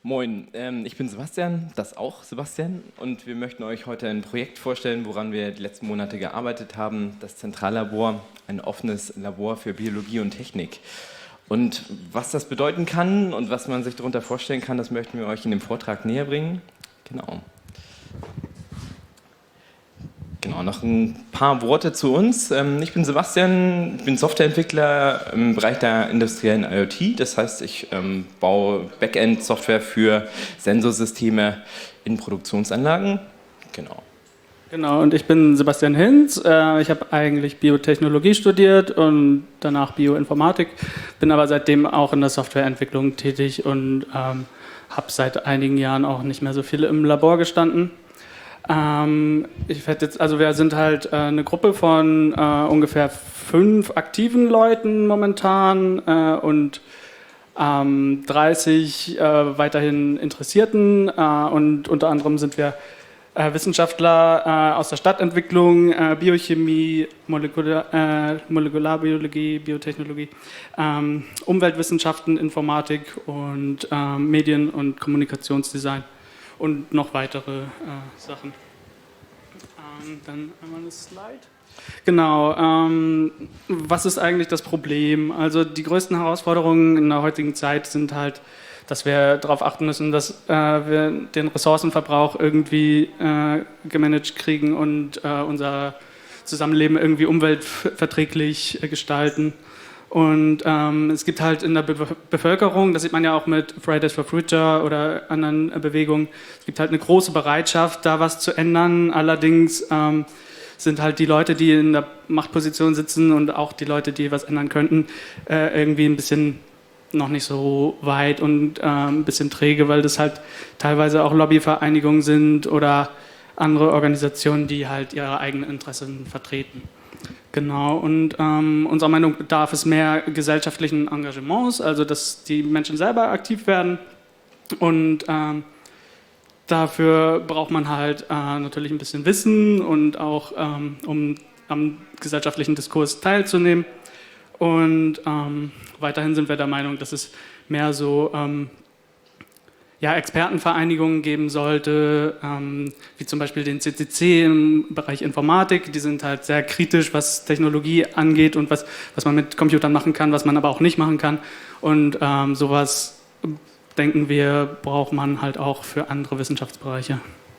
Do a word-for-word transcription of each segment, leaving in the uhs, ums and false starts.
Moin, ähm, ich bin Sebastian, das auch Sebastian, und wir möchten euch heute ein Projekt vorstellen, woran wir die letzten Monate gearbeitet haben, das Zentrallabor, ein offenes Labor für Biologie und Technik. Und was das bedeuten kann und was man sich darunter vorstellen kann, das möchten wir euch in dem Vortrag näher bringen. Genau. Genau, noch ein paar Worte zu uns. Ich bin Sebastian, bin Softwareentwickler im Bereich der industriellen IoT. Das heißt, ich ähm, baue Backend-Software für Sensorsysteme in Produktionsanlagen. Genau. Genau, und ich bin Sebastian Hinz. Ich habe eigentlich Biotechnologie studiert und danach Bioinformatik, bin aber seitdem auch in der Softwareentwicklung tätig und ähm, habe seit einigen Jahren auch nicht mehr so viel im Labor gestanden. Ähm, ich werde jetzt, also wir sind halt äh, eine Gruppe von äh, ungefähr fünf aktiven Leuten momentan äh, und ähm, dreißig äh, weiterhin Interessierten äh, und unter anderem sind wir äh, Wissenschaftler äh, aus der Stadtentwicklung, äh, Biochemie, Molekular, äh, Molekularbiologie, Biotechnologie, ähm, Umweltwissenschaften, Informatik und äh, Medien- und Kommunikationsdesign. Und noch weitere äh, Sachen. Ähm, dann einmal eine Slide. Genau, ähm, was ist eigentlich das Problem? Also die größten Herausforderungen in der heutigen Zeit sind halt, dass wir darauf achten müssen, dass äh, wir den Ressourcenverbrauch irgendwie äh, gemanagt kriegen und äh, unser Zusammenleben irgendwie umweltverträglich äh, gestalten. Und ähm, es gibt halt in der Be Bevölkerung, das sieht man ja auch mit Fridays for Future oder anderen äh, Bewegungen, es gibt halt eine große Bereitschaft, da was zu ändern. Allerdings ähm, sind halt die Leute, die in der Machtposition sitzen und auch die Leute, die was ändern könnten, äh, irgendwie ein bisschen noch nicht so weit und äh, ein bisschen träge, weil das halt teilweise auch Lobbyvereinigungen sind oder andere Organisationen, die halt ihre eigenen Interessen vertreten. Genau, und ähm, unserer Meinung bedarf es mehr gesellschaftlichen Engagements, also dass die Menschen selber aktiv werden und ähm, dafür braucht man halt äh, natürlich ein bisschen Wissen und auch ähm, um am gesellschaftlichen Diskurs teilzunehmen und ähm, weiterhin sind wir der Meinung, dass es mehr so ähm, ja, Expertenvereinigungen geben sollte, ähm, wie zum Beispiel den C C C im Bereich Informatik. Die sind halt sehr kritisch, was Technologie angeht und was, was man mit Computern machen kann, was man aber auch nicht machen kann. Und ähm, sowas, denken wir, braucht man halt auch für andere Wissenschaftsbereiche.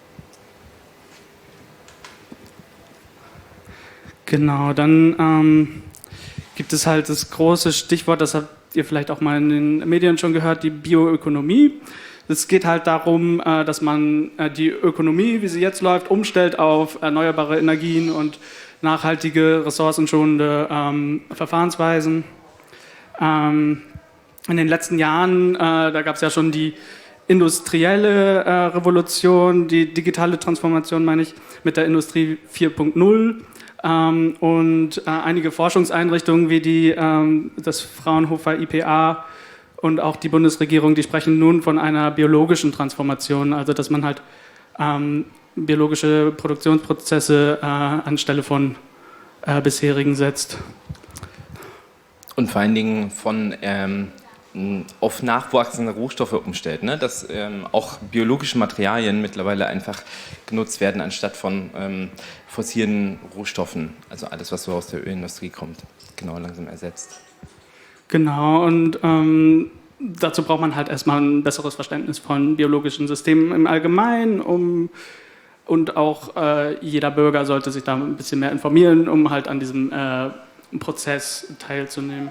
Genau, dann ähm, gibt es halt das große Stichwort, das habt ihr vielleicht auch mal in den Medien schon gehört, die Bioökonomie. Es geht halt darum, dass man die Ökonomie, wie sie jetzt läuft, umstellt auf erneuerbare Energien und nachhaltige, ressourcenschonende ähm, Verfahrensweisen. Ähm, in den letzten Jahren, äh, da gab es ja schon die industrielle äh, Revolution, die digitale Transformation, meine ich, mit der Industrie vier Punkt null. Ähm, und äh, einige Forschungseinrichtungen wie die, ähm, das Fraunhofer I P A und auch die Bundesregierung, die sprechen nun von einer biologischen Transformation, also dass man halt ähm, biologische Produktionsprozesse äh, anstelle von äh, bisherigen setzt. Und vor allen Dingen von ähm, auf nachwachsende Rohstoffe umstellt, ne? Dass ähm, auch biologische Materialien mittlerweile einfach genutzt werden, anstatt von ähm, fossilen Rohstoffen, also alles, was so aus der Ölindustrie kommt, genau langsam ersetzt. Genau, und ähm, dazu braucht man halt erstmal ein besseres Verständnis von biologischen Systemen im Allgemeinen, um, und auch äh, jeder Bürger sollte sich da ein bisschen mehr informieren, um halt an diesem äh, Prozess teilzunehmen.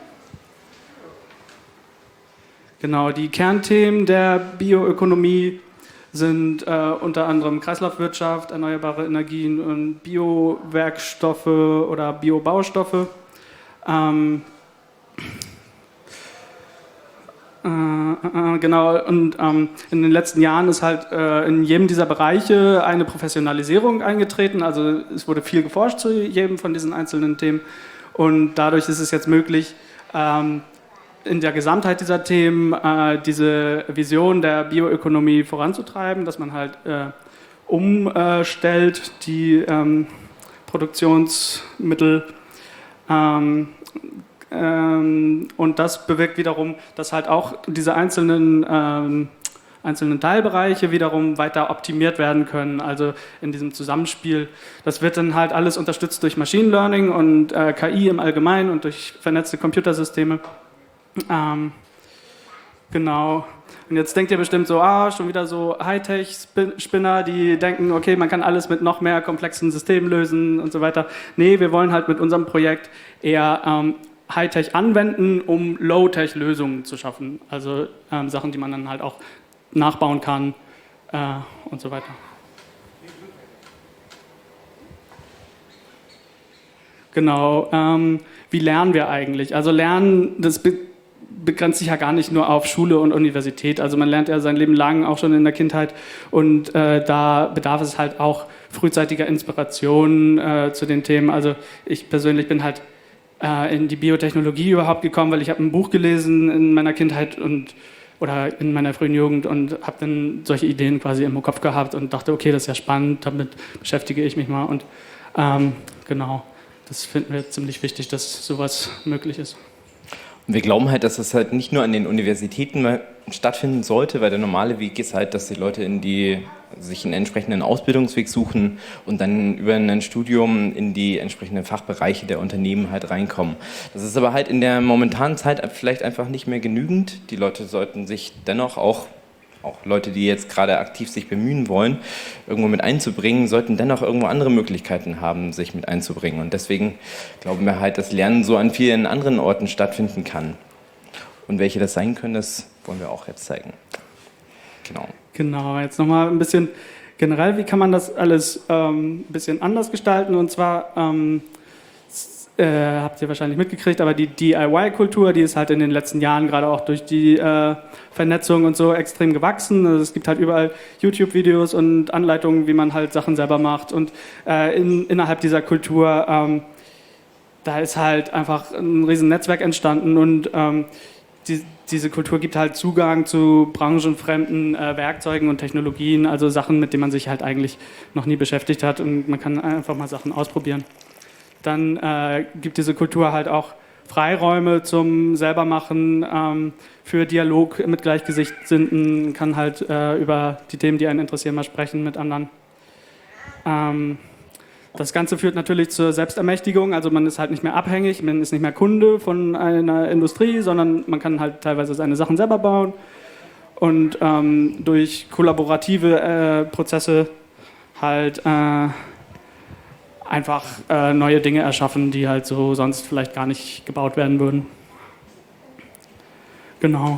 Genau, die Kernthemen der Bioökonomie sind äh, unter anderem Kreislaufwirtschaft, erneuerbare Energien und Biowerkstoffe oder Biobaustoffe. Ähm, Äh, äh, genau, und ähm, in den letzten Jahren ist halt äh, in jedem dieser Bereiche eine Professionalisierung eingetreten, also es wurde viel geforscht zu jedem von diesen einzelnen Themen und dadurch ist es jetzt möglich, ähm, in der Gesamtheit dieser Themen äh, diese Vision der Bioökonomie voranzutreiben, dass man halt äh, umstellt die ähm, Produktionsmittel ähm, und das bewirkt wiederum, dass halt auch diese einzelnen ähm, einzelnen Teilbereiche wiederum weiter optimiert werden können, also in diesem Zusammenspiel. Das wird dann halt alles unterstützt durch Machine Learning und äh, K I im Allgemeinen und durch vernetzte Computersysteme. Ähm, genau. Und jetzt denkt ihr bestimmt so, ah, schon wieder so Hightech-Spinner, die denken, okay, man kann alles mit noch mehr komplexen Systemen lösen und so weiter. Nee, wir wollen halt mit unserem Projekt eher ähm, Hightech anwenden, um Low-Tech-Lösungen zu schaffen. Also ähm, Sachen, die man dann halt auch nachbauen kann äh, und so weiter. Genau. Ähm, wie lernen wir eigentlich? Also Lernen, das be- begrenzt sich ja gar nicht nur auf Schule und Universität. Also man lernt ja sein Leben lang auch schon in der Kindheit und äh, da bedarf es halt auch frühzeitiger Inspiration äh, zu den Themen. Also ich persönlich bin halt äh, in die Biotechnologie überhaupt gekommen, weil ich habe ein Buch gelesen in meiner Kindheit und oder in meiner frühen Jugend und habe dann solche Ideen quasi im Kopf gehabt und dachte, okay, das ist ja spannend, damit beschäftige ich mich mal und ähm, genau, das finden wir ziemlich wichtig, dass sowas möglich ist. Und wir glauben halt, dass das halt nicht nur an den Universitäten stattfinden sollte, weil der normale Weg ist halt, dass die Leute in die, sich einen entsprechenden Ausbildungsweg suchen und dann über ein Studium in die entsprechenden Fachbereiche der Unternehmen halt reinkommen. Das ist aber halt in der momentanen Zeit vielleicht einfach nicht mehr genügend. Die Leute sollten sich dennoch auch, auch Leute, die jetzt gerade aktiv sich bemühen wollen, irgendwo mit einzubringen, sollten dennoch irgendwo andere Möglichkeiten haben, sich mit einzubringen. Und deswegen glauben wir halt, dass Lernen so an vielen anderen Orten stattfinden kann. Und welche das sein können, das wollen wir auch jetzt zeigen. Genau. Genau, jetzt nochmal ein bisschen generell, wie kann man das alles ähm, ein bisschen anders gestalten? Und zwar, ähm, äh, habt ihr wahrscheinlich mitgekriegt, aber die D I Y-Kultur, die ist halt in den letzten Jahren gerade auch durch die äh, Vernetzung und so extrem gewachsen. Also es gibt halt überall YouTube-Videos und Anleitungen, wie man halt Sachen selber macht. Und äh, in, innerhalb dieser Kultur, ähm, da ist halt einfach ein riesen Netzwerk entstanden und ähm, die, diese Kultur gibt halt Zugang zu branchenfremden äh, Werkzeugen und Technologien, also Sachen, mit denen man sich halt eigentlich noch nie beschäftigt hat und man kann einfach mal Sachen ausprobieren. Dann äh, gibt diese Kultur halt auch Freiräume zum Selbermachen, ähm, für Dialog mit Gleichgesinnten, kann halt äh, über die Themen, die einen interessieren, mal sprechen mit anderen. Ähm, Das Ganze führt natürlich zur Selbstermächtigung, also man ist halt nicht mehr abhängig, man ist nicht mehr Kunde von einer Industrie, sondern man kann halt teilweise seine Sachen selber bauen und ähm, durch kollaborative äh, Prozesse halt äh, einfach äh, neue Dinge erschaffen, die halt so sonst vielleicht gar nicht gebaut werden würden. Genau.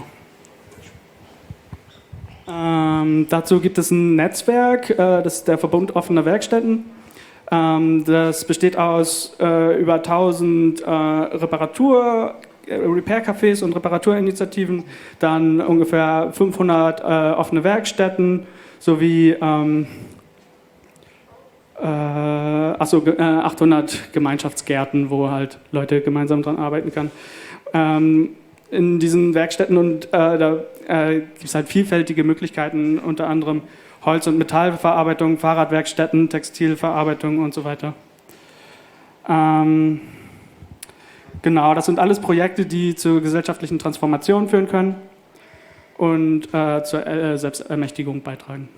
Ähm, dazu gibt es ein Netzwerk, äh, das ist der Verbund offener Werkstätten. Ähm, das besteht aus äh, über tausend äh, Reparatur, äh, Repair-Cafés und Reparaturinitiativen, dann ungefähr fünfhundert äh, offene Werkstätten sowie ähm, äh, achso, äh, achthundert Gemeinschaftsgärten, wo halt Leute gemeinsam dran arbeiten können. Ähm, in diesen Werkstätten und äh, da äh, gibt es halt vielfältige Möglichkeiten, unter anderem Holz- und Metallverarbeitung, Fahrradwerkstätten, Textilverarbeitung und so weiter. Ähm, genau, das sind alles Projekte, die zur gesellschaftlichen Transformation führen können und äh, zur äh, Selbstermächtigung beitragen.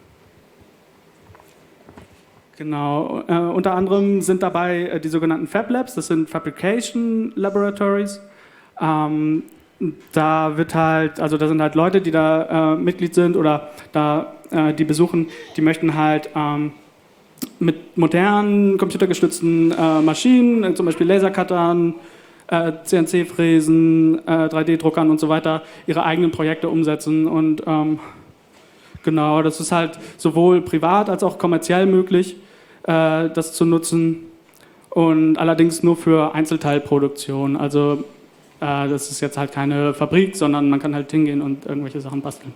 Genau, äh, unter anderem sind dabei äh, die sogenannten Fab Labs, das sind Fabrication Laboratories. Ähm, da wird halt, also da sind halt Leute, die da äh, Mitglied sind oder da äh, die besuchen, die möchten halt ähm, mit modernen, computergestützten äh, Maschinen, äh, zum Beispiel Lasercuttern, äh, C N C-Fräsen, äh, drei D-Druckern und so weiter, ihre eigenen Projekte umsetzen und ähm, genau, das ist halt sowohl privat als auch kommerziell möglich, äh, das zu nutzen und allerdings nur für Einzelteilproduktion, also äh, das ist jetzt halt keine Fabrik, sondern man kann halt hingehen und irgendwelche Sachen basteln.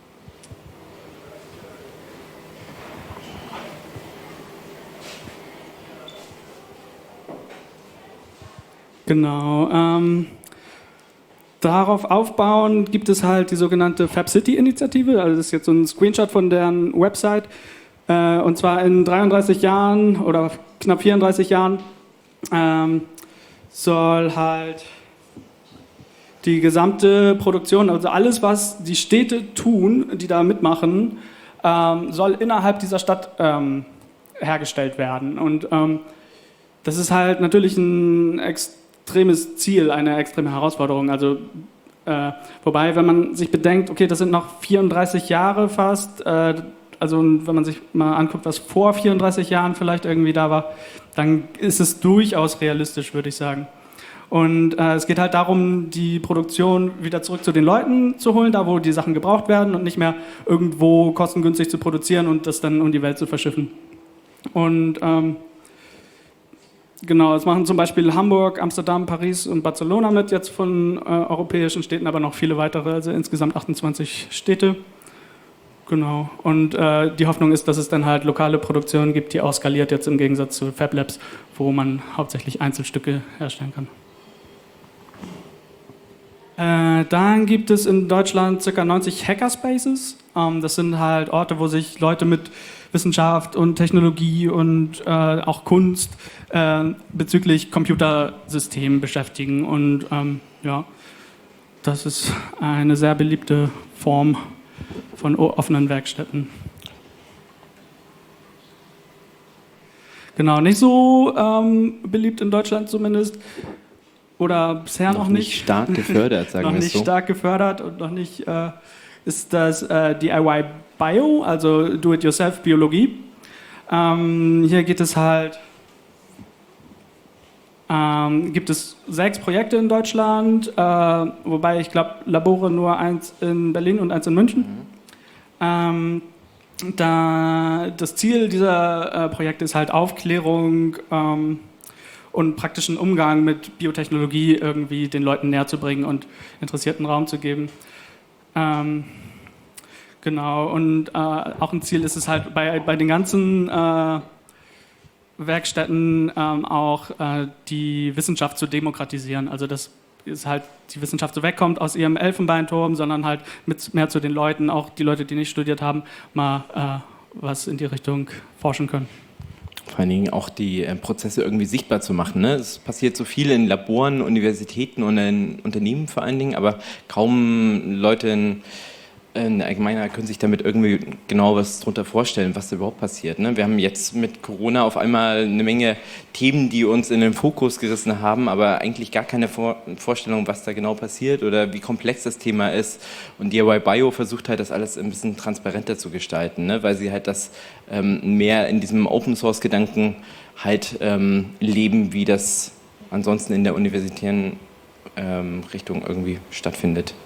Genau. Ähm, darauf aufbauen gibt es halt die sogenannte Fab City-Initiative. Also das ist jetzt so ein Screenshot von deren Website. Äh, und zwar in dreiunddreißig Jahren oder knapp vierunddreißig Jahren ähm, soll halt die gesamte Produktion, also alles, was die Städte tun, die da mitmachen, ähm, soll innerhalb dieser Stadt ähm, hergestellt werden. Und ähm, das ist halt natürlich ein extremes Ziel, eine extreme Herausforderung. Also, äh, wobei, wenn man sich bedenkt, okay, das sind noch vierunddreißig Jahre fast, äh, also wenn man sich mal anguckt, was vor vierunddreißig Jahren vielleicht irgendwie da war, dann ist es durchaus realistisch, würde ich sagen. Und äh, es geht halt darum, die Produktion wieder zurück zu den Leuten zu holen, da wo die Sachen gebraucht werden und nicht mehr irgendwo kostengünstig zu produzieren und das dann um die Welt zu verschiffen. Und ähm, genau, es machen zum Beispiel Hamburg, Amsterdam, Paris und Barcelona mit jetzt von äh, europäischen Städten, aber noch viele weitere, also insgesamt achtundzwanzig Städte. Genau, und äh, die Hoffnung ist, dass es dann halt lokale Produktionen gibt, die auch skaliert jetzt im Gegensatz zu Fab Labs, wo man hauptsächlich Einzelstücke herstellen kann. Äh, dann gibt es in Deutschland ca. neunzig Hackerspaces. Ähm, das sind halt Orte, wo sich Leute mit Wissenschaft und Technologie und äh, auch Kunst äh, bezüglich Computersystemen beschäftigen. Und ähm, ja, das ist eine sehr beliebte Form von offenen Werkstätten. Genau, nicht so ähm, beliebt in Deutschland zumindest. Oder bisher noch, noch nicht. nicht stark gefördert, sagen wir es so. Noch nicht stark gefördert und noch nicht äh, ist das äh, D I Y Bio, also Do-it-yourself Biologie. Ähm, hier geht es halt, ähm, gibt es sechs Projekte in Deutschland, äh, wobei ich glaube Labore nur eins in Berlin und eins in München. Mhm. Ähm, da, das Ziel dieser äh, Projekte ist halt Aufklärung ähm, und praktischen Umgang mit Biotechnologie irgendwie den Leuten näher zu bringen und interessierten Raum zu geben. Ähm, genau, und äh, auch ein Ziel ist es halt bei, bei den ganzen äh, Werkstätten ähm, auch äh, die Wissenschaft zu demokratisieren. Also dass ist halt die Wissenschaft so wegkommt aus ihrem Elfenbeinturm, sondern halt mit mehr zu den Leuten, auch die Leute, die nicht studiert haben, mal äh, was in die Richtung forschen können. Vor allen Dingen auch die äh, Prozesse irgendwie sichtbar zu machen. Ne? Es passiert so viel in Laboren, Universitäten und in Unternehmen vor allen Dingen, aber kaum Leute in, in der Allgemeinheit können sich damit irgendwie genau was darunter vorstellen, was da überhaupt passiert. Ne? Wir haben jetzt mit Corona auf einmal eine Menge Themen, die uns in den Fokus gerissen haben, aber eigentlich gar keine Vor- Vorstellung, was da genau passiert oder wie komplex das Thema ist. Und D I Y Bio versucht halt, das alles ein bisschen transparenter zu gestalten, ne? Weil sie halt das ähm, mehr in diesem Open-Source-Gedanken halt ähm, leben, wie das ansonsten in der universitären ähm, Richtung irgendwie stattfindet.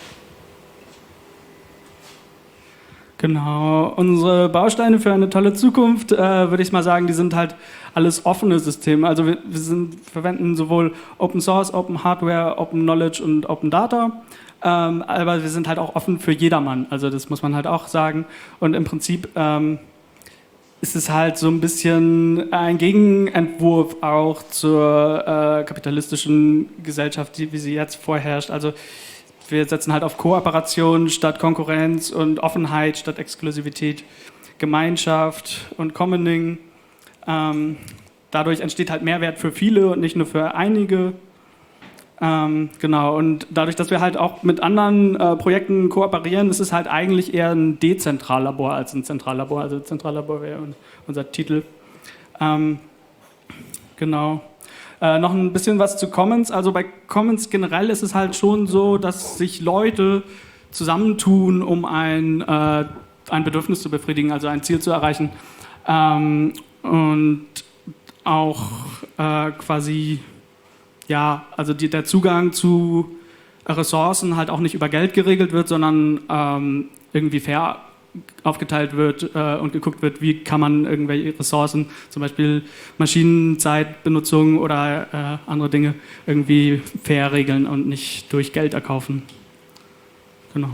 Genau, unsere Bausteine für eine tolle Zukunft, äh, würde ich mal sagen, die sind halt alles offene Systeme. Also wir, wir sind, verwenden sowohl Open Source, Open Hardware, Open Knowledge und Open Data, ähm, aber wir sind halt auch offen für jedermann, also das muss man halt auch sagen. Und im Prinzip ähm, ist es halt so ein bisschen ein Gegenentwurf auch zur äh, kapitalistischen Gesellschaft, die, wie sie jetzt vorherrscht. Also wir setzen halt auf Kooperation statt Konkurrenz und Offenheit statt Exklusivität, Gemeinschaft und Commoning. Ähm, dadurch entsteht halt Mehrwert für viele und nicht nur für einige. Ähm, genau, und dadurch, dass wir halt auch mit anderen äh, Projekten kooperieren, ist es halt eigentlich eher ein Dezentrallabor als ein Zentrallabor. Also Zentrallabor wäre unser Titel. Ähm, genau. Äh, noch ein bisschen was zu Commons. Also bei Commons generell ist es halt schon so, dass sich Leute zusammentun, um ein, äh, ein Bedürfnis zu befriedigen, also ein Ziel zu erreichen. Ähm, und auch äh, quasi, ja, also die, der Zugang zu Ressourcen halt auch nicht über Geld geregelt wird, sondern ähm, irgendwie fair aufgeteilt wird äh, und geguckt wird, wie kann man irgendwelche Ressourcen, zum Beispiel Maschinenzeitbenutzung oder äh, andere Dinge, irgendwie fair regeln und nicht durch Geld erkaufen. Genau.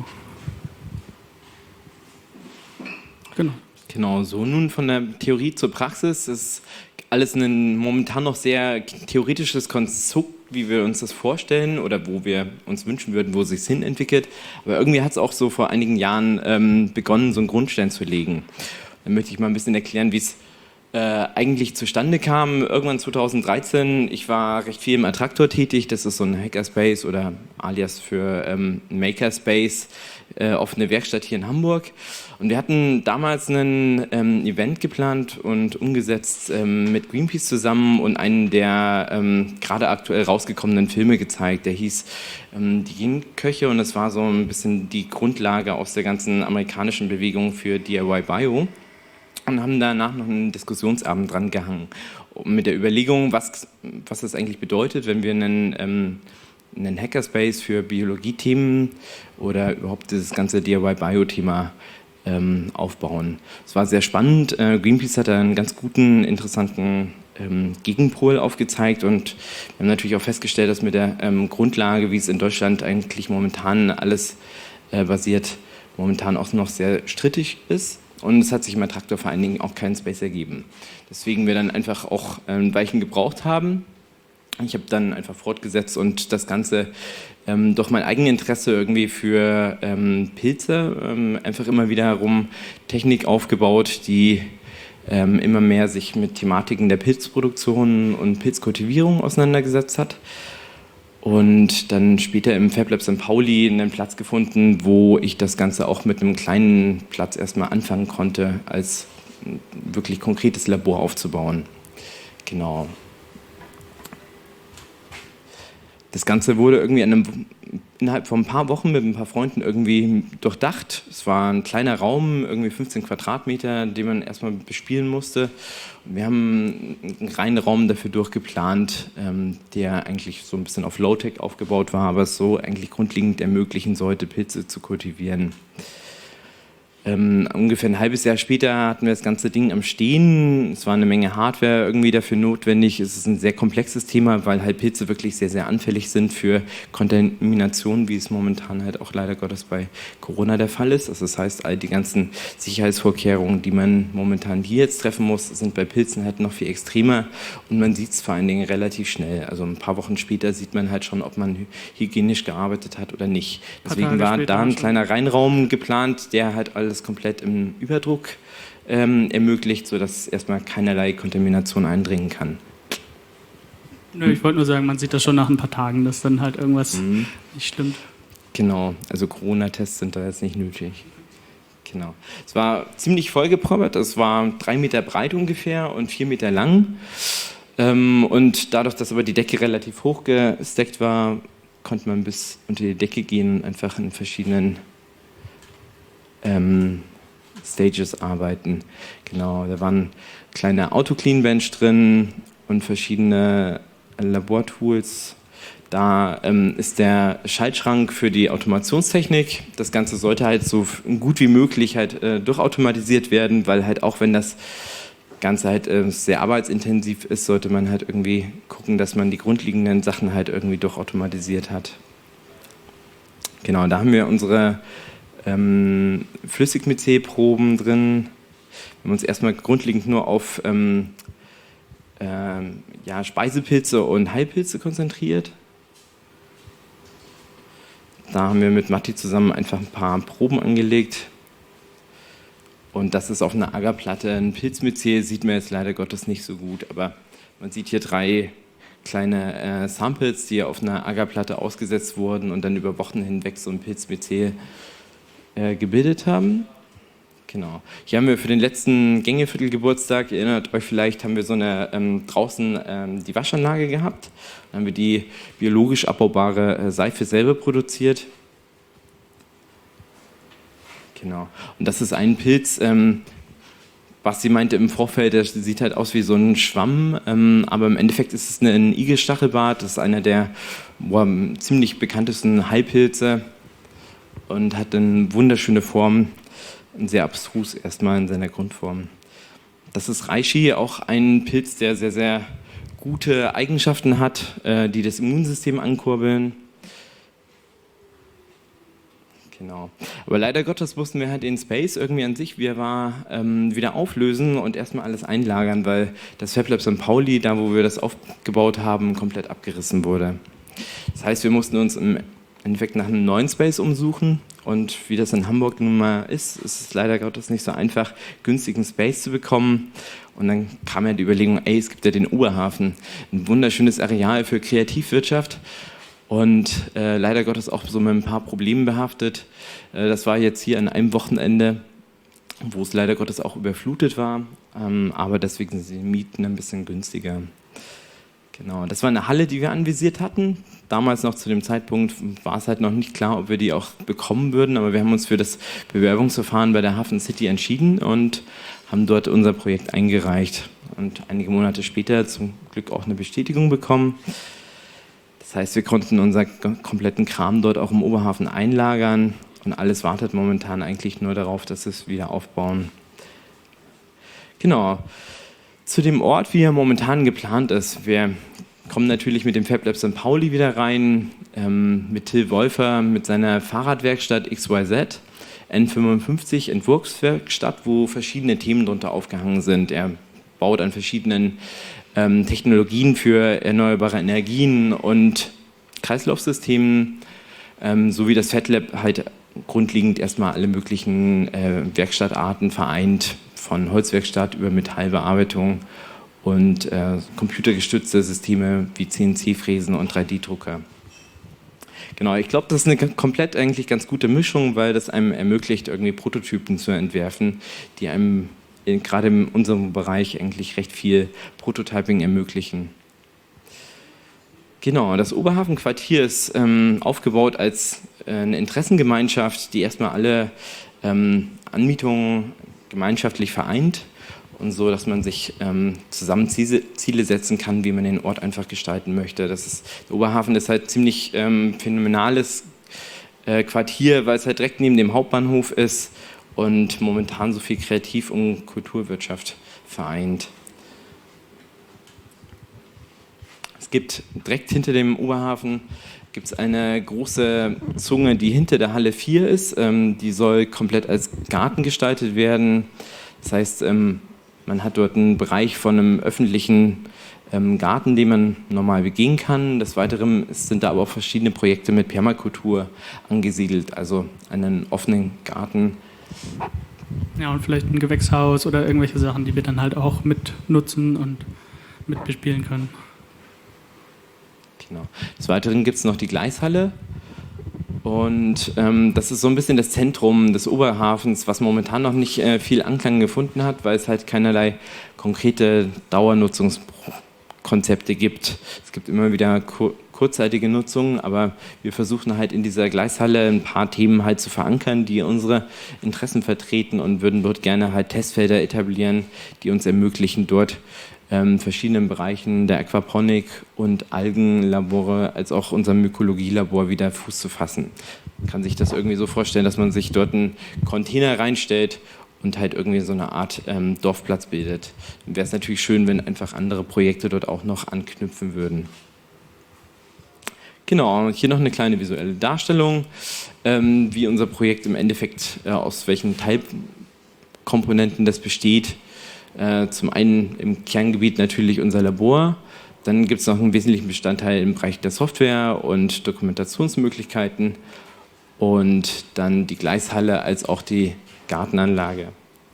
Genau. Genau, so nun von der Theorie zur Praxis ist alles ein momentan noch sehr theoretisches Konstrukt, wie wir uns das vorstellen oder wo wir uns wünschen würden, wo es sich hin entwickelt. Aber irgendwie hat es auch so vor einigen Jahren ähm, begonnen, so einen Grundstein zu legen. Dann möchte ich mal ein bisschen erklären, wie es äh, eigentlich zustande kam. Irgendwann zweitausenddreizehn, ich war recht viel im Attraktor tätig, das ist so ein Hackerspace oder alias für ähm, Makerspace, äh, offene Werkstatt hier in Hamburg. Und wir hatten damals ein ähm, Event geplant und umgesetzt ähm, mit Greenpeace zusammen und einen der ähm, gerade aktuell rausgekommenen Filme gezeigt, der hieß ähm, Die Genköche, und das war so ein bisschen die Grundlage aus der ganzen amerikanischen Bewegung für D I Y Bio. Und haben danach noch einen Diskussionsabend dran gehangen, mit der Überlegung, was, was das eigentlich bedeutet, wenn wir einen, ähm, einen Hackerspace für Biologie-Themen oder überhaupt das ganze D I Y-Bio-Thema ähm, aufbauen. Es war sehr spannend. Äh, Greenpeace hat da einen ganz guten, interessanten ähm, Gegenpol aufgezeigt, und wir haben natürlich auch festgestellt, dass mit der ähm, Grundlage, wie es in Deutschland eigentlich momentan alles äh, basiert, momentan auch noch sehr strittig ist. Und es hat sich im Attraktor vor allen Dingen auch keinen Space ergeben. Deswegen wir dann einfach auch ein Weilchen gebraucht haben. Ich habe dann einfach fortgesetzt und das Ganze ähm, durch mein eigenes Interesse irgendwie für ähm, Pilze ähm, einfach immer wieder herum Technik aufgebaut, die ähm, immer mehr sich mit Thematiken der Pilzproduktion und Pilzkultivierung auseinandergesetzt hat. Und dann später im FabLab Sankt Pauli einen Platz gefunden, wo ich das Ganze auch mit einem kleinen Platz erstmal anfangen konnte, als wirklich konkretes Labor aufzubauen. Genau. Das Ganze wurde irgendwie an einem, innerhalb von ein paar Wochen mit ein paar Freunden irgendwie durchdacht. Es war ein kleiner Raum, irgendwie fünfzehn Quadratmeter, den man erstmal bespielen musste. Und wir haben einen reinen Raum dafür durchgeplant, ähm, der eigentlich so ein bisschen auf Low-Tech aufgebaut war, aber es so eigentlich grundlegend ermöglichen sollte, Pilze zu kultivieren. Ähm, ungefähr ein halbes Jahr später hatten wir das ganze Ding am Stehen. Es war eine Menge Hardware irgendwie dafür notwendig. Es ist ein sehr komplexes Thema, weil halt Pilze wirklich sehr, sehr anfällig sind für Kontamination, wie es momentan halt auch leider Gottes bei Corona der Fall ist. Also das heißt, all die ganzen Sicherheitsvorkehrungen, die man momentan hier jetzt treffen muss, sind bei Pilzen halt noch viel extremer, und man sieht es vor allen Dingen relativ schnell. Also ein paar Wochen später sieht man halt schon, ob man hygienisch gearbeitet hat oder nicht. Deswegen war da ein kleiner Reinraum geplant, der halt alles komplett im Überdruck ähm, ermöglicht, sodass erstmal keinerlei Kontamination eindringen kann. Nö, ich wollte nur sagen, man sieht das schon nach ein paar Tagen, dass dann halt irgendwas mhm. nicht stimmt. Genau, also Corona-Tests sind da jetzt nicht nötig. Genau. Es war ziemlich vollgeproppt, es war drei Meter breit ungefähr und vier Meter lang. Ähm, und dadurch, dass aber die Decke relativ hoch gesteckt war, konnte man bis unter die Decke gehen und einfach in verschiedenen Ähm, Stages arbeiten. Genau, da waren kleine Auto-Clean-Bench drin und verschiedene Labortools. Da ähm, ist der Schaltschrank für die Automationstechnik. Das Ganze sollte halt so gut wie möglich halt äh, durchautomatisiert werden, weil halt auch wenn das Ganze halt äh, sehr arbeitsintensiv ist, sollte man halt irgendwie gucken, dass man die grundlegenden Sachen halt irgendwie durchautomatisiert hat. Genau, da haben wir unsere Ähm, Flüssigmycet-Proben drin. Wir haben uns erstmal grundlegend nur auf ähm, ähm, ja, Speisepilze und Heilpilze konzentriert. Da haben wir mit Matti zusammen einfach ein paar Proben angelegt. Und das ist auf einer Agarplatte. Ein Pilzmycet sieht man jetzt leider Gottes nicht so gut, aber man sieht hier drei kleine äh, Samples, die auf einer Agarplatte ausgesetzt wurden und dann über Wochen hinweg so ein Pilzmycet gebildet haben. Genau. Hier haben wir für den letzten Gängeviertel-Geburtstag, ihr erinnert euch vielleicht, haben wir so eine ähm, draußen ähm, die Waschanlage gehabt. Dann haben wir die biologisch abbaubare äh, Seife selber produziert. Genau. Und das ist ein Pilz, ähm, was sie meinte im Vorfeld, der sieht halt aus wie so ein Schwamm, ähm, aber im Endeffekt ist es ein Igelstachelbart. Das ist einer der boah, ziemlich bekanntesten Heilpilze. Und hat eine wunderschöne Form, sehr abstrus erstmal in seiner Grundform. Das ist Reishi, auch ein Pilz, der sehr, sehr gute Eigenschaften hat, die das Immunsystem ankurbeln. Genau. Aber leider Gottes mussten wir halt den Space irgendwie an sich wieder, ähm, wieder auflösen und erstmal alles einlagern, weil das FabLab Sankt Pauli, da wo wir das aufgebaut haben, komplett abgerissen wurde. Das heißt, wir mussten uns im Endeffekt nach einem neuen Space umsuchen. Und wie das in Hamburg nun mal ist, ist es leider Gottes nicht so einfach, günstigen Space zu bekommen. Und dann kam ja die Überlegung, ey, es gibt ja den Oberhafen, ein wunderschönes Areal für Kreativwirtschaft. Und äh, leider Gottes auch so mit ein paar Problemen behaftet. Äh, das war jetzt hier an einem Wochenende, wo es leider Gottes auch überflutet war. Ähm, aber deswegen sind die Mieten ein bisschen günstiger. Genau, das war eine Halle, die wir anvisiert hatten. Damals noch zu dem Zeitpunkt war es halt noch nicht klar, ob wir die auch bekommen würden. Aber wir haben uns für das Bewerbungsverfahren bei der Hafen City entschieden und haben dort unser Projekt eingereicht. Und einige Monate später zum Glück auch eine Bestätigung bekommen. Das heißt, wir konnten unseren kompletten Kram dort auch im Oberhafen einlagern und alles wartet momentan eigentlich nur darauf, dass wir es wieder aufbauen. Genau. Zu dem Ort, wie er momentan geplant ist. Wir kommen natürlich mit dem FabLab Sankt Pauli wieder rein, ähm, mit Till Wolfer, mit seiner Fahrradwerkstatt X Y Z, N fünfundfünfzig Entwurfswerkstatt, wo verschiedene Themen darunter aufgehangen sind. Er baut an verschiedenen Ähm, Technologien für erneuerbare Energien und Kreislaufsystemen, ähm, sowie das FabLab halt grundlegend erstmal alle möglichen äh, Werkstattarten vereint, von Holzwerkstatt über Metallbearbeitung und äh, computergestützte Systeme wie C N C-Fräsen und drei D Drucker. Genau, ich glaube, das ist eine komplett eigentlich ganz gute Mischung, weil das einem ermöglicht, irgendwie Prototypen zu entwerfen, die einem in, gerade in unserem Bereich eigentlich recht viel Prototyping ermöglichen. Genau, das Oberhafenquartier ist ähm, aufgebaut als äh, eine Interessengemeinschaft, die erstmal alle ähm, Anmietungen gemeinschaftlich vereint und so, dass man sich ähm, zusammen Ziele, Ziele setzen kann, wie man den Ort einfach gestalten möchte. Das ist, der Oberhafen ist halt ziemlich ähm, phänomenales äh, Quartier, weil es halt direkt neben dem Hauptbahnhof ist und momentan so viel Kreativ- und Kulturwirtschaft vereint. Es gibt direkt hinter dem Oberhafen gibt es eine große Zunge, die hinter der Halle vier ist. Ähm, die soll komplett als Garten gestaltet werden. Das heißt, ähm, man hat dort einen Bereich von einem öffentlichen ähm, Garten, den man normal begehen kann. Des Weiteren sind da aber auch verschiedene Projekte mit Permakultur angesiedelt, also einen offenen Garten. Ja, und vielleicht ein Gewächshaus oder irgendwelche Sachen, die wir dann halt auch mit nutzen und mit bespielen können. Genau. Des Weiteren gibt es noch die Gleishalle. Und ähm, das ist so ein bisschen das Zentrum des Oberhafens, was momentan noch nicht äh, viel Anklang gefunden hat, weil es halt keinerlei konkrete Dauernutzungskonzepte gibt. Es gibt immer wieder kur kurzzeitige Nutzungen, aber wir versuchen halt in dieser Gleishalle ein paar Themen halt zu verankern, die unsere Interessen vertreten und würden dort gerne halt Testfelder etablieren, die uns ermöglichen, dort ähm, verschiedenen Bereichen der Aquaponik und Algenlabore als auch unser Mykologielabor wieder Fuß zu fassen. Man kann sich das irgendwie so vorstellen, dass man sich dort einen Container reinstellt und halt irgendwie so eine Art ähm, Dorfplatz bildet. Dann wäre es natürlich schön, wenn einfach andere Projekte dort auch noch anknüpfen würden. Genau, hier noch eine kleine visuelle Darstellung, ähm, wie unser Projekt im Endeffekt, äh, aus welchen Teilkomponenten das besteht. Äh, zum einen im Kerngebiet natürlich unser Labor, dann gibt es noch einen wesentlichen Bestandteil im Bereich der Software und Dokumentationsmöglichkeiten und dann die Gleishalle als auch die Gartenanlage.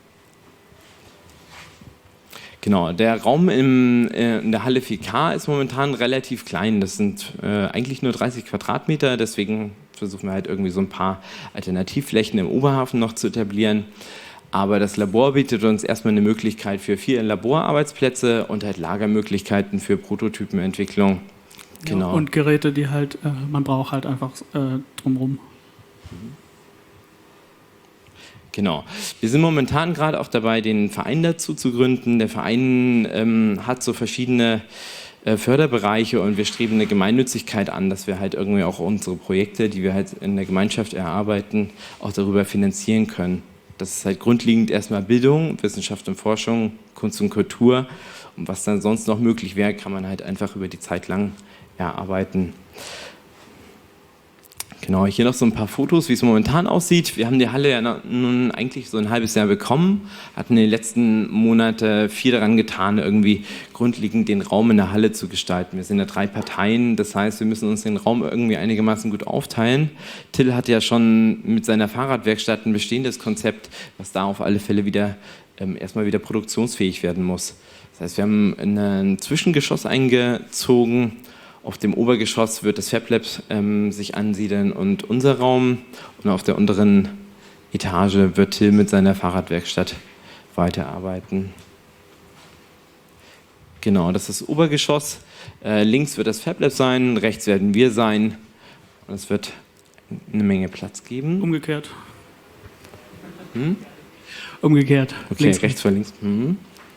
Genau, der Raum im, äh, in der Halle vier K ist momentan relativ klein. Das sind äh, eigentlich nur dreißig Quadratmeter, deswegen versuchen wir halt irgendwie so ein paar Alternativflächen im Oberhafen noch zu etablieren. Aber das Labor bietet uns erstmal eine Möglichkeit für vier Laborarbeitsplätze und halt Lagermöglichkeiten für Prototypenentwicklung. Genau. Ja, und Geräte, die halt, äh, man braucht halt einfach äh, drumherum. Genau. Wir sind momentan gerade auch dabei, den Verein dazu zu gründen. Der Verein ähm, hat so verschiedene äh, Förderbereiche und wir streben eine Gemeinnützigkeit an, dass wir halt irgendwie auch unsere Projekte, die wir halt in der Gemeinschaft erarbeiten, auch darüber finanzieren können. Das ist halt grundlegend erstmal Bildung, Wissenschaft und Forschung, Kunst und Kultur. Und was dann sonst noch möglich wäre, kann man halt einfach über die Zeit lang erarbeiten. Genau, hier noch so ein paar Fotos, wie es momentan aussieht. Wir haben die Halle ja nun eigentlich so ein halbes Jahr bekommen, hatten in den letzten Monaten viel daran getan, irgendwie grundlegend den Raum in der Halle zu gestalten. Wir sind ja drei Parteien, das heißt, wir müssen uns den Raum irgendwie einigermaßen gut aufteilen. Till hat ja schon mit seiner Fahrradwerkstatt ein bestehendes Konzept, was da auf alle Fälle wieder ähm, erstmal wieder produktionsfähig werden muss. Das heißt, wir haben ein Zwischengeschoss eingezogen. Auf dem Obergeschoss wird das FabLab ähm, sich ansiedeln und unser Raum. Und auf der unteren Etage wird Till mit seiner Fahrradwerkstatt weiterarbeiten. Genau, das ist das Obergeschoss. Äh, links wird das FabLab sein, rechts werden wir sein. Und es wird eine Menge Platz geben. Umgekehrt. Hm? Umgekehrt. Okay, links, rechts vor links. Mhm.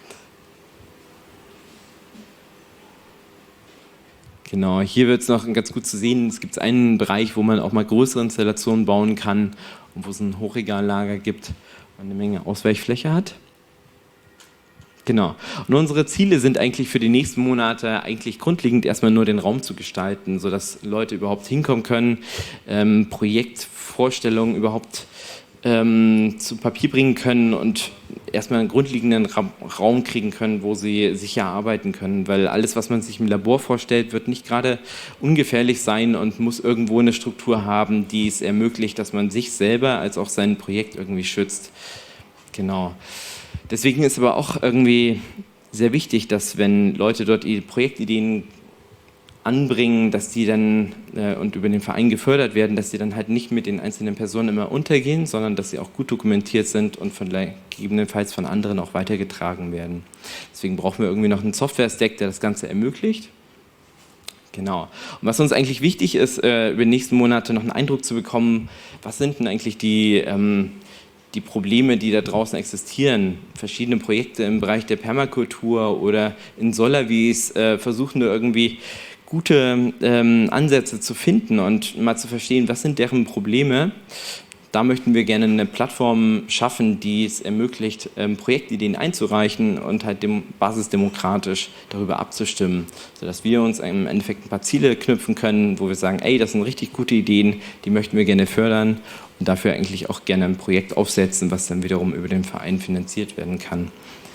Genau, hier wird es noch ganz gut zu sehen. Es gibt einen Bereich, wo man auch mal größere Installationen bauen kann und wo es ein Hochregallager gibt und eine Menge Ausweichfläche hat. Genau. Und unsere Ziele sind eigentlich für die nächsten Monate eigentlich grundlegend erstmal nur den Raum zu gestalten, sodass Leute überhaupt hinkommen können, ähm, Projektvorstellungen überhaupt ähm, zu Papier bringen können und erstmal einen grundlegenden Ra- Raum kriegen können, wo sie sicher arbeiten können, weil alles, was man sich im Labor vorstellt, wird nicht gerade ungefährlich sein und muss irgendwo eine Struktur haben, die es ermöglicht, dass man sich selber als auch sein Projekt irgendwie schützt. Genau. Deswegen ist aber auch irgendwie sehr wichtig, dass wenn Leute dort ihre Projektideen anbringen, dass die dann äh, und über den Verein gefördert werden, dass die dann halt nicht mit den einzelnen Personen immer untergehen, sondern dass sie auch gut dokumentiert sind und von gegebenenfalls von anderen auch weitergetragen werden. Deswegen brauchen wir irgendwie noch einen Software-Stack, der das Ganze ermöglicht. Genau. Und was uns eigentlich wichtig ist, äh, über die nächsten Monate noch einen Eindruck zu bekommen, was sind denn eigentlich die ähm, die Probleme, die da draußen existieren, verschiedene Projekte im Bereich der Permakultur oder in Solavis äh, versuchen wir irgendwie gute ähm, Ansätze zu finden und mal zu verstehen, was sind deren Probleme. Da möchten wir gerne eine Plattform schaffen, die es ermöglicht, ähm, Projektideen einzureichen und halt dem, basisdemokratisch darüber abzustimmen, sodass wir uns im Endeffekt ein paar Ziele knüpfen können, wo wir sagen, ey, das sind richtig gute Ideen, die möchten wir gerne fördern und dafür eigentlich auch gerne ein Projekt aufsetzen, was dann wiederum über den Verein finanziert werden kann.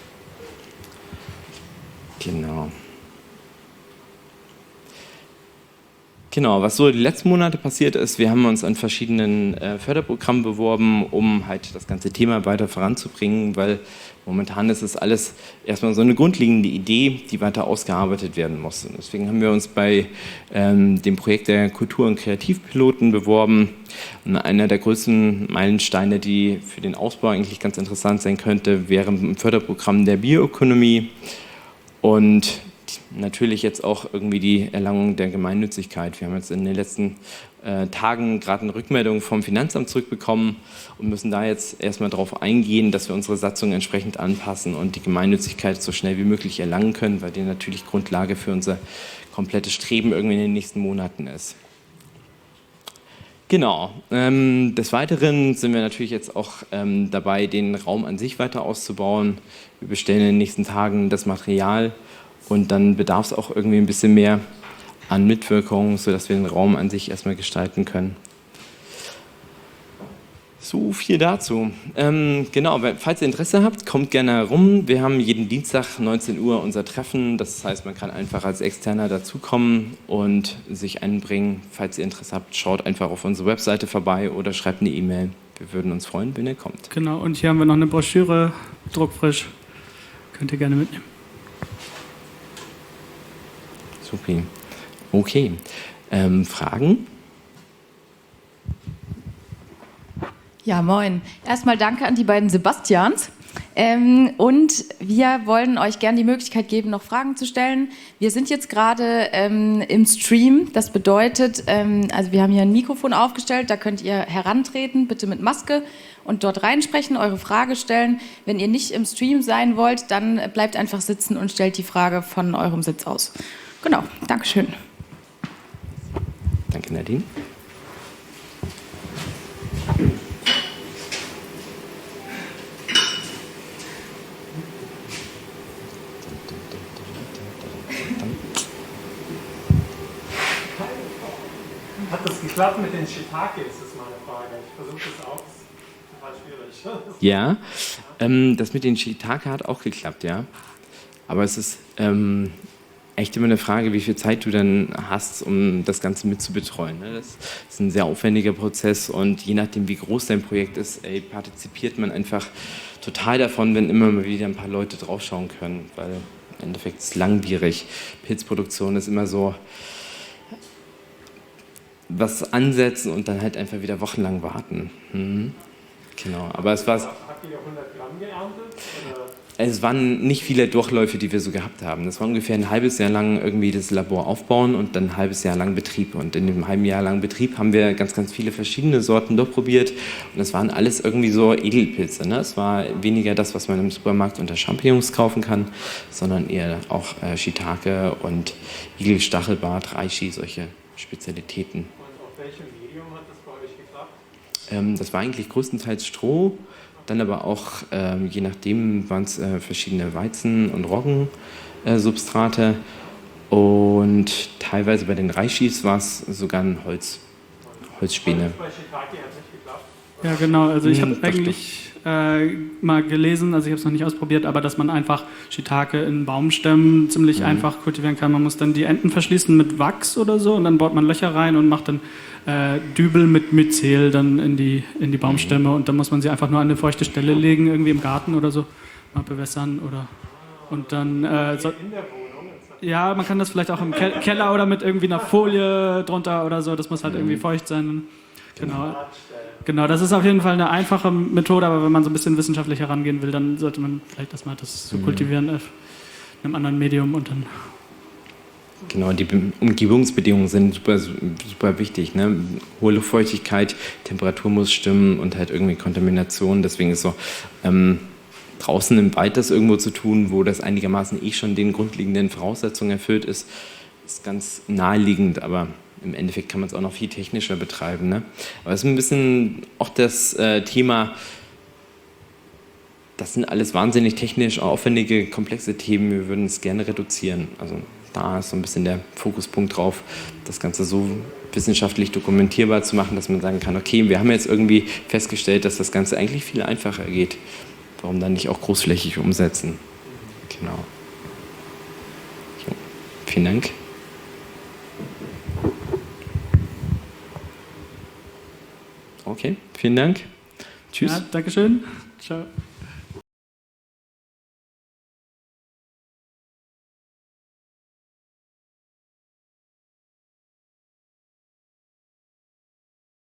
Genau. Genau, was so die letzten Monate passiert ist, wir haben uns an verschiedenen äh, Förderprogrammen beworben, um halt das ganze Thema weiter voranzubringen, weil momentan ist es alles erstmal so eine grundlegende Idee, die weiter ausgearbeitet werden muss. Und deswegen haben wir uns bei ähm, dem Projekt der Kultur- und Kreativpiloten beworben. Und einer der größten Meilensteine, die für den Ausbau eigentlich ganz interessant sein könnte, wäre ein Förderprogramm der Bioökonomie und natürlich jetzt auch irgendwie die Erlangung der Gemeinnützigkeit. Wir haben jetzt in den letzten äh, Tagen gerade eine Rückmeldung vom Finanzamt zurückbekommen und müssen da jetzt erstmal darauf eingehen, dass wir unsere Satzung entsprechend anpassen und die Gemeinnützigkeit so schnell wie möglich erlangen können, weil die natürlich Grundlage für unser komplettes Streben irgendwie in den nächsten Monaten ist. Genau. Ähm, des Weiteren sind wir natürlich jetzt auch ähm, dabei, den Raum an sich weiter auszubauen. Wir bestellen in den nächsten Tagen das Material. Und dann bedarf es auch irgendwie ein bisschen mehr an Mitwirkung, sodass wir den Raum an sich erstmal gestalten können. So viel dazu. Ähm, genau, falls ihr Interesse habt, kommt gerne rum. Wir haben jeden Dienstag neunzehn Uhr unser Treffen. Das heißt, man kann einfach als Externer dazukommen und sich einbringen. Falls ihr Interesse habt, schaut einfach auf unsere Webseite vorbei oder schreibt eine E-Mail. Wir würden uns freuen, wenn ihr kommt. Genau, und hier haben wir noch eine Broschüre, druckfrisch. Könnt ihr gerne mitnehmen. Super. Okay. Ähm, Fragen? Ja, moin. Erstmal danke an die beiden Sebastians. Ähm, und wir wollen euch gerne die Möglichkeit geben, noch Fragen zu stellen. Wir sind jetzt gerade ähm, im Stream. Das bedeutet, ähm, also wir haben hier ein Mikrofon aufgestellt, da könnt ihr herantreten, bitte mit Maske und dort reinsprechen, eure Frage stellen. Wenn ihr nicht im Stream sein wollt, dann bleibt einfach sitzen und stellt die Frage von eurem Sitz aus. Genau, Dankeschön. Danke, Nadine. Hat das geklappt mit den Shiitake, ist das meine Frage. Ich versuche das auch, das ist total schwierig. Ja, ähm, das mit den Shiitake hat auch geklappt, ja. Aber es ist ähm, echt immer eine Frage, wie viel Zeit du dann hast, um das Ganze mit zu betreuen. Ne? Das ist ein sehr aufwendiger Prozess und je nachdem, wie groß dein Projekt ist, ey, partizipiert man einfach total davon, wenn immer mal wieder ein paar Leute draufschauen können, weil im Endeffekt ist es langwierig. Pilzproduktion ist immer so was ansetzen und dann halt einfach wieder wochenlang warten. Mhm. Genau, aber es war... Habt ihr hundert Gramm geerntet? Oder? Es waren nicht viele Durchläufe, die wir so gehabt haben. Das war ungefähr ein halbes Jahr lang irgendwie das Labor aufbauen und dann ein halbes Jahr lang Betrieb. Und in dem halben Jahr lang Betrieb haben wir ganz, ganz viele verschiedene Sorten durchprobiert. Und es waren alles irgendwie so Edelpilze. Ne? Es war weniger das, was man im Supermarkt unter Champignons kaufen kann, sondern eher auch äh, Shiitake und Igelstachelbart, Reishi, solche Spezialitäten. Und auf welchem Medium hat das bei euch geklappt? Ähm, das war eigentlich größtenteils Stroh. Dann aber auch, ähm, je nachdem, waren es äh, verschiedene Weizen- und Roggensubstrate. Äh, und teilweise bei den Reishis war es sogar ein Holz, Holzspäne. Bei Shiitake hat es nicht geklappt? Ja, genau. Also ich habe Hm, eigentlich äh, mal gelesen, also ich habe es noch nicht ausprobiert, aber dass man einfach Shiitake in Baumstämmen ziemlich Mhm. einfach kultivieren kann. Man muss dann die Enden verschließen mit Wachs oder so und dann bohrt man Löcher rein und macht dann äh, Dübel mit Myzel dann in die, in die Baumstämme und dann muss man sie einfach nur an eine feuchte Stelle legen, irgendwie im Garten oder so, mal bewässern oder und dann äh, so, ja, man kann das vielleicht auch im Ke Keller oder mit irgendwie einer Folie drunter oder so, das muss halt Mhm. irgendwie feucht sein. Genau. Genau, das ist auf jeden Fall eine einfache Methode, aber wenn man so ein bisschen wissenschaftlich herangehen will, dann sollte man vielleicht erstmal das so Mhm. kultivieren auf einem anderen Medium und dann. Genau, die Be- Umgebungsbedingungen sind super, super wichtig. Ne? Hohe Luftfeuchtigkeit, Temperatur muss stimmen und halt irgendwie Kontamination. Deswegen ist so, ähm, draußen im Wald das irgendwo zu tun, wo das einigermaßen eh schon den grundlegenden Voraussetzungen erfüllt ist, ist ganz naheliegend, aber im Endeffekt kann man es auch noch viel technischer betreiben. Ne? Aber es ist ein bisschen auch das äh, Thema, das sind alles wahnsinnig technisch aufwendige, komplexe Themen. Wir würden es gerne reduzieren. Also da ist so ein bisschen der Fokuspunkt drauf, das Ganze so wissenschaftlich dokumentierbar zu machen, dass man sagen kann, okay, wir haben jetzt irgendwie festgestellt, dass das Ganze eigentlich viel einfacher geht. Warum dann nicht auch großflächig umsetzen? Genau. So, vielen Dank. Okay, vielen Dank. Tschüss. Ja, Dankeschön. Ciao.